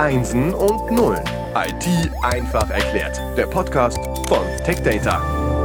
Einsen und Nullen. IT einfach erklärt. Der Podcast von TechData.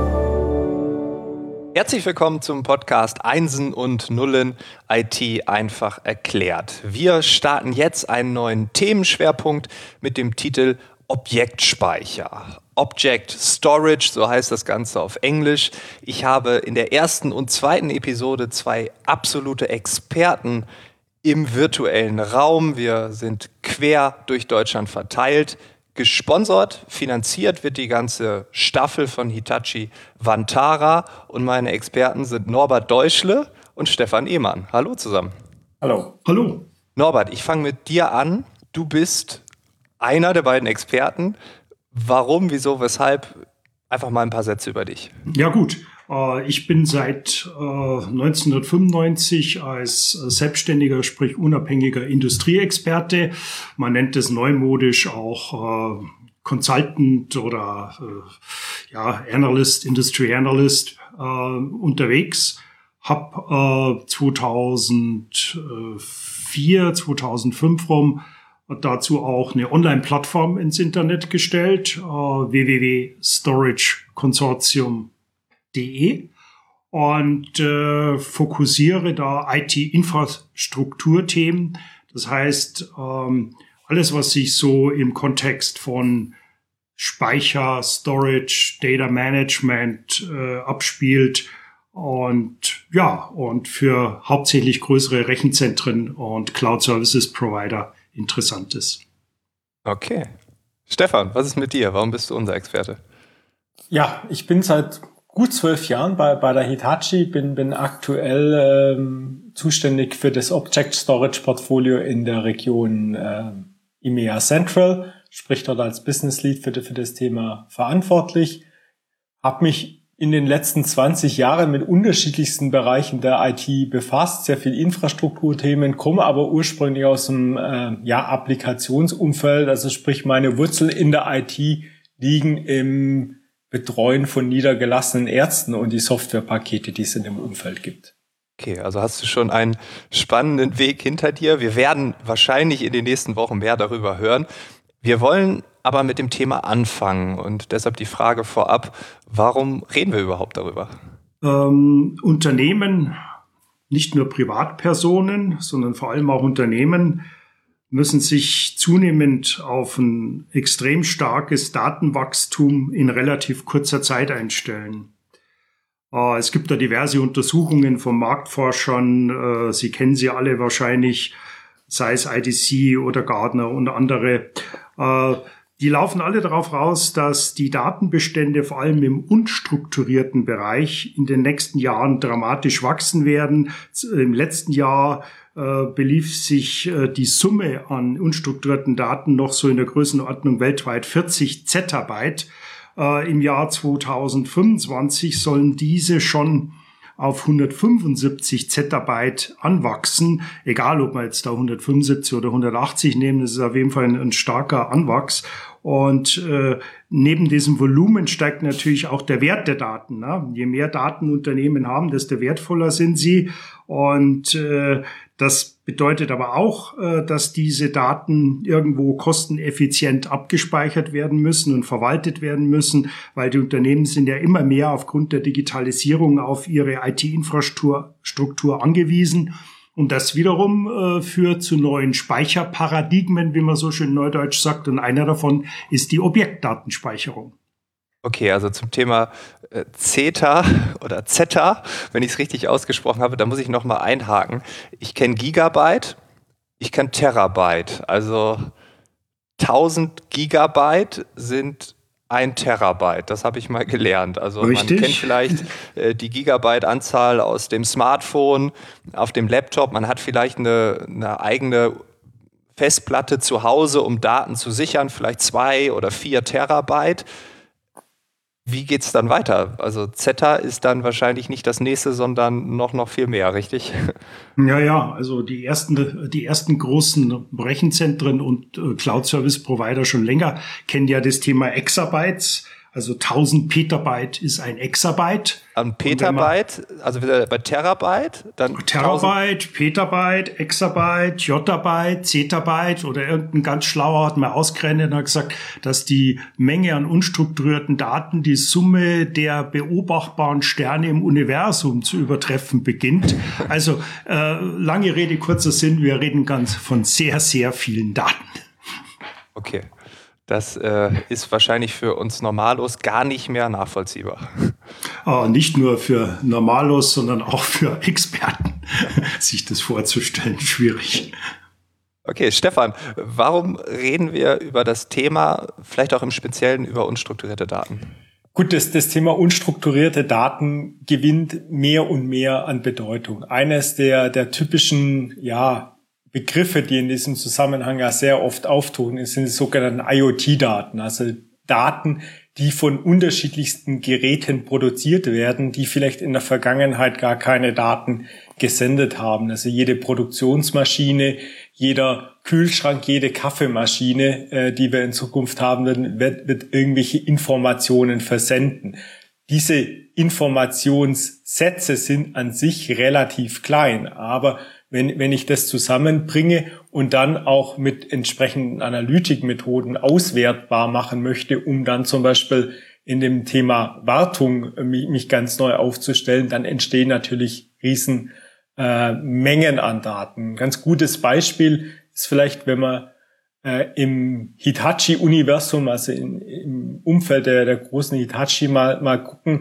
Herzlich willkommen zum Podcast Einsen und Nullen IT einfach erklärt. Wir starten jetzt einen neuen Themenschwerpunkt mit dem Titel Objektspeicher. Object Storage, so heißt das Ganze auf Englisch. Ich habe in der ersten und zweiten Episode zwei absolute Experten im virtuellen Raum. Wir sind quer durch Deutschland verteilt. Gesponsert, finanziert wird die ganze Staffel von Hitachi Vantara und meine Experten sind Norbert Deutschle und Stefan Ehmann. Hallo zusammen. Hallo. Hallo. Norbert, ich fange mit dir an. Du bist einer der beiden Experten. Warum, wieso, weshalb? Einfach mal ein paar Sätze über dich. Ja gut, ich bin seit 1995 als selbstständiger, sprich unabhängiger Industrieexperte. Man nennt es neumodisch auch Consultant oder Analyst, Industry Analyst unterwegs. Hab 2004, 2005 rum dazu auch eine Online-Plattform ins Internet gestellt, www.storageconsortium.de und fokussiere da IT-Infrastrukturthemen. Das heißt, alles, was sich so im Kontext von Speicher, Storage, Data Management abspielt und für hauptsächlich größere Rechenzentren und Cloud Services Provider interessant ist. Okay. Stefan, was ist mit dir? Warum bist du unser Experte? Ja, ich bin seit gut 12 Jahren bei der Hitachi, bin aktuell zuständig für das Object Storage Portfolio in der Region EMEA Central, sprich dort als Business Lead für das Thema verantwortlich. Habe mich in den letzten 20 Jahren mit unterschiedlichsten Bereichen der IT befasst, sehr viel Infrastrukturthemen, komme aber ursprünglich aus dem Applikationsumfeld, also sprich meine Wurzeln in der IT liegen im Betreuen von niedergelassenen Ärzten und die Softwarepakete, die es in dem Umfeld gibt. Okay, also hast du schon einen spannenden Weg hinter dir. Wir werden wahrscheinlich in den nächsten Wochen mehr darüber hören. Wir wollen aber mit dem Thema anfangen und deshalb die Frage vorab, warum reden wir überhaupt darüber? Unternehmen, nicht nur Privatpersonen, sondern vor allem auch Unternehmen müssen sich zunehmend auf ein extrem starkes Datenwachstum in relativ kurzer Zeit einstellen. Es gibt da diverse Untersuchungen von Marktforschern, Sie kennen sie alle wahrscheinlich, sei es IDC oder Gartner und andere. Die laufen alle darauf raus, dass die Datenbestände vor allem im unstrukturierten Bereich in den nächsten Jahren dramatisch wachsen werden. Im letzten Jahr belief sich die Summe an unstrukturierten Daten noch so in der Größenordnung weltweit 40 Zettabyte. Im Jahr 2025 sollen diese schon auf 175 Zettabyte anwachsen. Egal, ob man jetzt da 175 oder 180 nehmen, das ist auf jeden Fall ein starker Anwachs. Und neben diesem Volumen steigt natürlich auch der Wert der Daten. Ne? Je mehr Daten Unternehmen haben, desto wertvoller sind sie. Und das bedeutet aber auch, dass diese Daten irgendwo kosteneffizient abgespeichert werden müssen und verwaltet werden müssen, weil die Unternehmen sind ja immer mehr aufgrund der Digitalisierung auf ihre IT-Infrastruktur angewiesen. Und das wiederum führt zu neuen Speicherparadigmen, wie man so schön neudeutsch sagt. Und einer davon ist die Objektdatenspeicherung. Okay, also zum Thema Zeta oder Zeta, wenn ich es richtig ausgesprochen habe, da muss ich nochmal einhaken. Ich kenne Gigabyte, ich kenne Terabyte. Also 1000 Gigabyte sind 1 Terabyte, das habe ich mal gelernt. Also Richtig. Man kennt vielleicht die Gigabyte-Anzahl aus dem Smartphone, auf dem Laptop. Man hat vielleicht eine eigene Festplatte zu Hause, um Daten zu sichern, vielleicht 2 oder 4 Terabyte. Wie geht's dann weiter? Also Zeta ist dann wahrscheinlich nicht das nächste, sondern noch viel mehr, richtig? Ja, also die ersten großen Rechenzentren und Cloud-Service-Provider schon länger kennen ja das Thema Exabytes. Also 1000 Petabyte ist ein Exabyte. Ein Petabyte, also wieder bei Terabyte, dann Terabyte, Petabyte, Exabyte, Jottabyte, Zettabyte oder irgendein ganz Schlauer hat mal ausgerechnet und hat gesagt, dass die Menge an unstrukturierten Daten die Summe der beobachtbaren Sterne im Universum zu übertreffen beginnt. Also lange Rede, kurzer Sinn, wir reden ganz von sehr, sehr vielen Daten. Okay. Das ist wahrscheinlich für uns Normalos gar nicht mehr nachvollziehbar. Nicht nur für Normalos, sondern auch für Experten, sich das vorzustellen, schwierig. Okay, Stefan, warum reden wir über das Thema, vielleicht auch im Speziellen über unstrukturierte Daten? Gut, das Thema unstrukturierte Daten gewinnt mehr und mehr an Bedeutung. Eines der typischen, Begriffe, die in diesem Zusammenhang ja sehr oft auftauchen, sind die sogenannten IoT-Daten, also Daten, die von unterschiedlichsten Geräten produziert werden, die vielleicht in der Vergangenheit gar keine Daten gesendet haben. Also jede Produktionsmaschine, jeder Kühlschrank, jede Kaffeemaschine, die wir in Zukunft haben werden, wird irgendwelche Informationen versenden. Diese Informationssätze sind an sich relativ klein, aber wenn ich das zusammenbringe und dann auch mit entsprechenden Analytikmethoden auswertbar machen möchte, um dann zum Beispiel in dem Thema Wartung mich ganz neu aufzustellen, dann entstehen natürlich riesen Mengen an Daten. Ein ganz gutes Beispiel ist vielleicht, wenn man im Hitachi-Universum, also im Umfeld der großen Hitachi mal gucken,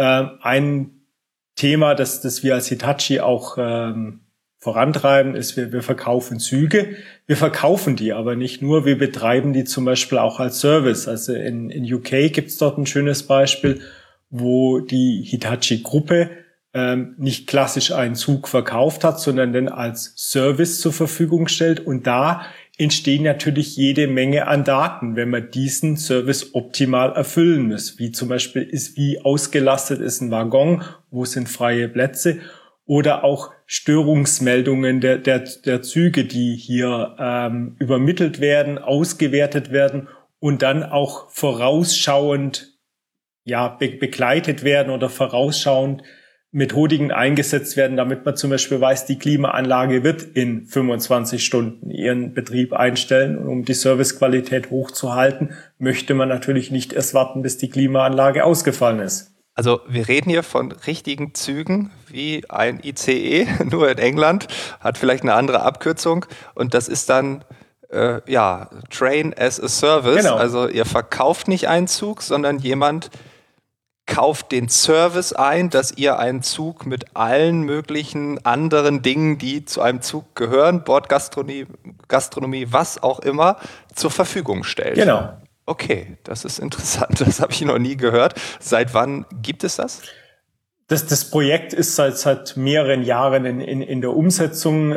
ein Thema, das wir als Hitachi auch vorantreiben, ist, wir verkaufen Züge. Wir verkaufen die aber nicht nur, wir betreiben die zum Beispiel auch als Service. Also in UK gibt's dort ein schönes Beispiel, wo die Hitachi-Gruppe nicht klassisch einen Zug verkauft hat, sondern den als Service zur Verfügung stellt. Und da entstehen natürlich jede Menge an Daten, wenn man diesen Service optimal erfüllen muss. Wie zum Beispiel wie ausgelastet ist ein Waggon, wo sind freie Plätze, oder auch Störungsmeldungen der Züge, die hier übermittelt werden, ausgewertet werden und dann auch vorausschauend begleitet werden oder vorausschauend Methodiken eingesetzt werden, damit man zum Beispiel weiß, die Klimaanlage wird in 25 Stunden ihren Betrieb einstellen. Und um die Servicequalität hochzuhalten, möchte man natürlich nicht erst warten, bis die Klimaanlage ausgefallen ist. Also wir reden hier von richtigen Zügen wie ein ICE, nur in England, hat vielleicht eine andere Abkürzung und das ist dann Train as a Service. Genau. Also ihr verkauft nicht einen Zug, sondern jemand kauft den Service ein, dass ihr einen Zug mit allen möglichen anderen Dingen, die zu einem Zug gehören, Bordgastronomie, was auch immer, zur Verfügung stellt. Genau. Okay, das ist interessant. Das habe ich noch nie gehört. Seit wann gibt es das? Das Projekt ist seit mehreren Jahren in der Umsetzung.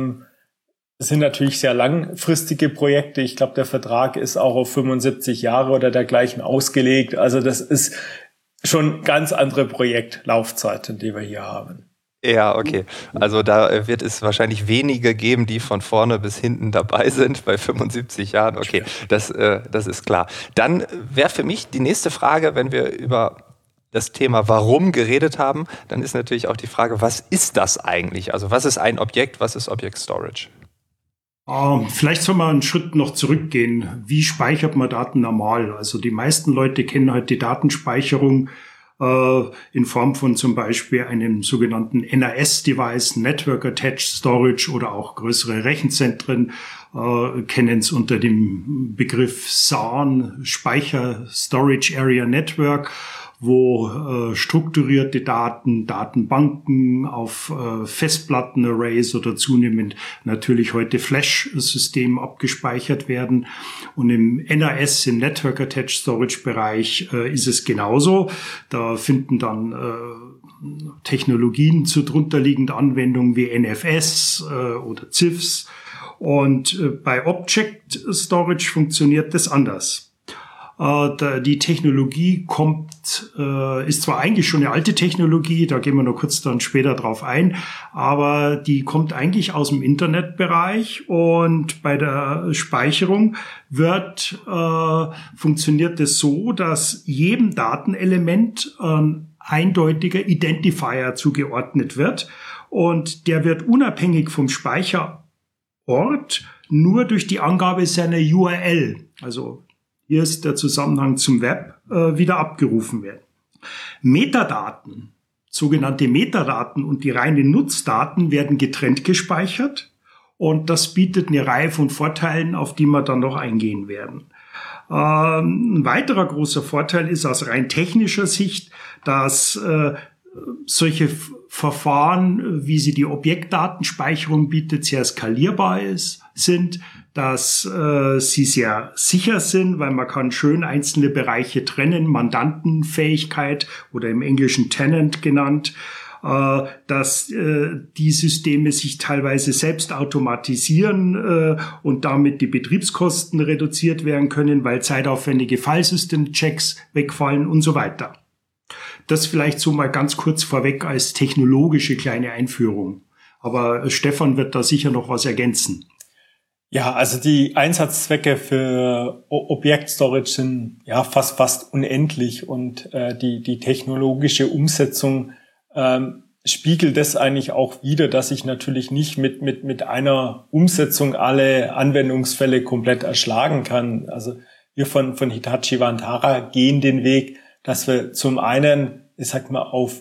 Das sind natürlich sehr langfristige Projekte. Ich glaube, der Vertrag ist auch auf 75 Jahre oder dergleichen ausgelegt. Also das ist schon ganz andere Projektlaufzeiten, die wir hier haben. Ja, okay. Also da wird es wahrscheinlich wenige geben, die von vorne bis hinten dabei sind bei 75 Jahren. Okay, das ist klar. Dann wäre für mich die nächste Frage, wenn wir über das Thema Warum geredet haben, dann ist natürlich auch die Frage, was ist das eigentlich? Also was ist ein Objekt, was ist Object Storage? Vielleicht soll man einen Schritt noch zurückgehen. Wie speichert man Daten normal? Also die meisten Leute kennen halt die Datenspeicherung in Form von zum Beispiel einem sogenannten NAS-Device, Network Attached Storage, oder auch größere Rechenzentren kennen es unter dem Begriff SAN, Speicher Storage Area Network, wo strukturierte Daten, Datenbanken auf Festplattenarrays oder zunehmend natürlich heute Flash-Systemen abgespeichert werden. Und im NAS, im Network Attached Storage Bereich, ist es genauso. Da finden dann Technologien zu drunterliegenden Anwendungen wie NFS oder CIFS. Und bei Object Storage funktioniert das anders. Die Technologie ist zwar eigentlich schon eine alte Technologie, da gehen wir noch kurz dann später drauf ein, aber die kommt eigentlich aus dem Internetbereich, und bei der Speicherung funktioniert es so, dass jedem Datenelement ein eindeutiger Identifier zugeordnet wird, und der wird unabhängig vom Speicherort nur durch die Angabe seiner URL, also hier ist der Zusammenhang zum Web, wieder abgerufen werden. Metadaten, sogenannte Metadaten und die reinen Nutzdaten werden getrennt gespeichert, und das bietet eine Reihe von Vorteilen, auf die wir dann noch eingehen werden. Ein weiterer großer Vorteil ist aus rein technischer Sicht, dass solche Verfahren, wie sie die Objektdatenspeicherung bietet, sehr skalierbar sind, dass sie sehr sicher sind, weil man kann schön einzelne Bereiche trennen, Mandantenfähigkeit oder im Englischen Tenant genannt, dass die Systeme sich teilweise selbst automatisieren und damit die Betriebskosten reduziert werden können, weil zeitaufwendige Filesystem-Checks wegfallen und so weiter. Das vielleicht so mal ganz kurz vorweg als technologische kleine Einführung. Aber Stefan wird da sicher noch was ergänzen. Ja, also die Einsatzzwecke für Objekt-Storage sind ja fast unendlich, und die technologische Umsetzung spiegelt das eigentlich auch wider, dass ich natürlich nicht mit einer Umsetzung alle Anwendungsfälle komplett erschlagen kann. Also wir von Hitachi Vantara gehen den Weg, dass wir zum einen, ich sag mal, auf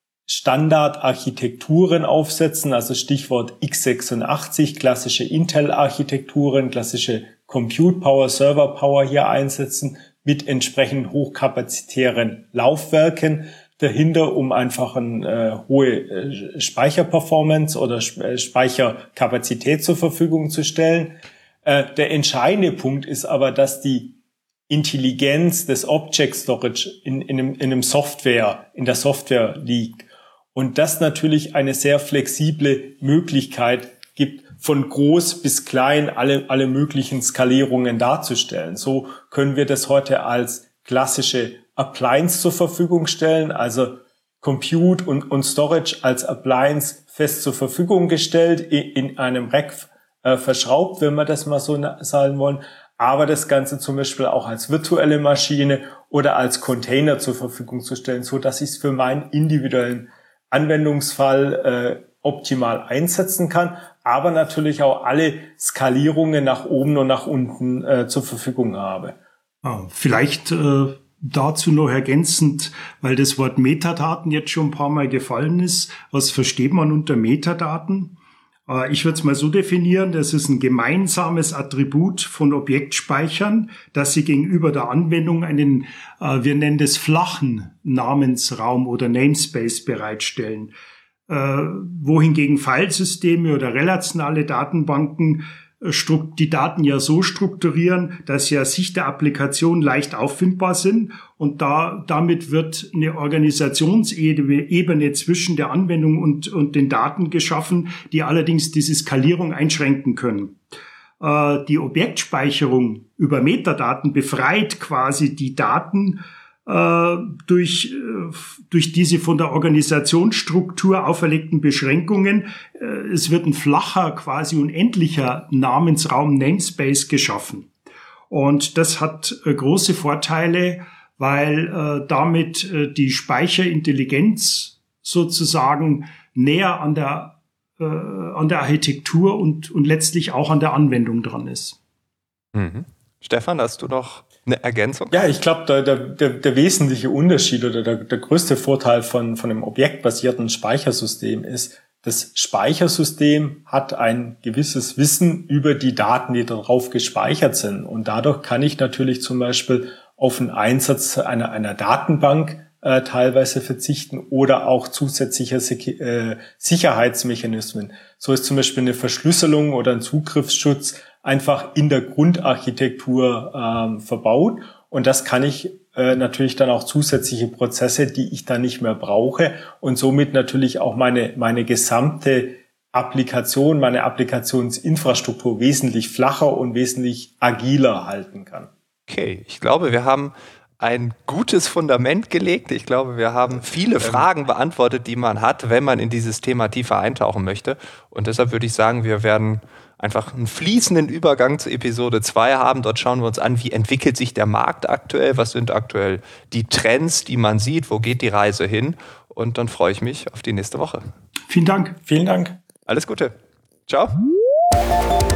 Standardarchitekturen aufsetzen, also Stichwort x86, klassische Intel-Architekturen, klassische Compute Power, Server Power hier einsetzen, mit entsprechend hochkapazitären Laufwerken dahinter, um einfach eine hohe Speicherperformance oder Speicherkapazität zur Verfügung zu stellen. Der entscheidende Punkt ist aber, dass die Intelligenz des Object Storage in der Software liegt. Und das natürlich eine sehr flexible Möglichkeit gibt, von groß bis klein alle möglichen Skalierungen darzustellen. So können wir das heute als klassische Appliance zur Verfügung stellen, also Compute und Storage als Appliance fest zur Verfügung gestellt, in einem Rack verschraubt, wenn wir das mal so sagen wollen, aber das Ganze zum Beispiel auch als virtuelle Maschine oder als Container zur Verfügung zu stellen, so dass ich es für meinen individuellen Anwendungsfall optimal einsetzen kann, aber natürlich auch alle Skalierungen nach oben und nach unten zur Verfügung habe. Vielleicht dazu noch ergänzend, weil das Wort Metadaten jetzt schon ein paar Mal gefallen ist. Was versteht man unter Metadaten? Ich würde es mal so definieren, das ist ein gemeinsames Attribut von Objektspeichern, dass sie gegenüber der Anwendung einen, wir nennen das flachen Namensraum oder Namespace bereitstellen. Wohingegen Filesysteme oder relationale Datenbanken die Daten ja so strukturieren, dass sie aus Sicht der Applikation leicht auffindbar sind, und damit wird eine Organisationsebene zwischen der Anwendung und den Daten geschaffen, die allerdings diese Skalierung einschränken können. Die Objektspeicherung über Metadaten befreit quasi die Daten durch diese von der Organisationsstruktur auferlegten Beschränkungen. Es wird ein flacher, quasi unendlicher Namensraum, Namespace geschaffen. Und das hat große Vorteile, weil damit die Speicherintelligenz sozusagen näher an der Architektur und letztlich auch an der Anwendung dran ist. Mhm. Stefan, hast du noch eine Ergänzung? Ja, ich glaube, der wesentliche Unterschied oder der größte Vorteil von einem objektbasierten Speichersystem ist, das Speichersystem hat ein gewisses Wissen über die Daten, die darauf gespeichert sind. Und dadurch kann ich natürlich zum Beispiel auf den Einsatz einer Datenbank teilweise verzichten oder auch zusätzliche Sicherheitsmechanismen. So ist zum Beispiel eine Verschlüsselung oder ein Zugriffsschutz einfach in der Grundarchitektur verbaut. Und das kann ich natürlich dann auch zusätzliche Prozesse, die ich dann nicht mehr brauche, und somit natürlich auch meine gesamte Applikation, meine Applikationsinfrastruktur wesentlich flacher und wesentlich agiler halten kann. Okay, ich glaube, wir haben ein gutes Fundament gelegt. Ich glaube, wir haben viele Fragen beantwortet, die man hat, wenn man in dieses Thema tiefer eintauchen möchte. Und deshalb würde ich sagen, wir werden einfach einen fließenden Übergang zu Episode 2 haben. Dort schauen wir uns an, wie entwickelt sich der Markt aktuell, was sind aktuell die Trends, die man sieht, wo geht die Reise hin. Und dann freue ich mich auf die nächste Woche. Vielen Dank. Vielen Dank. Alles Gute. Ciao.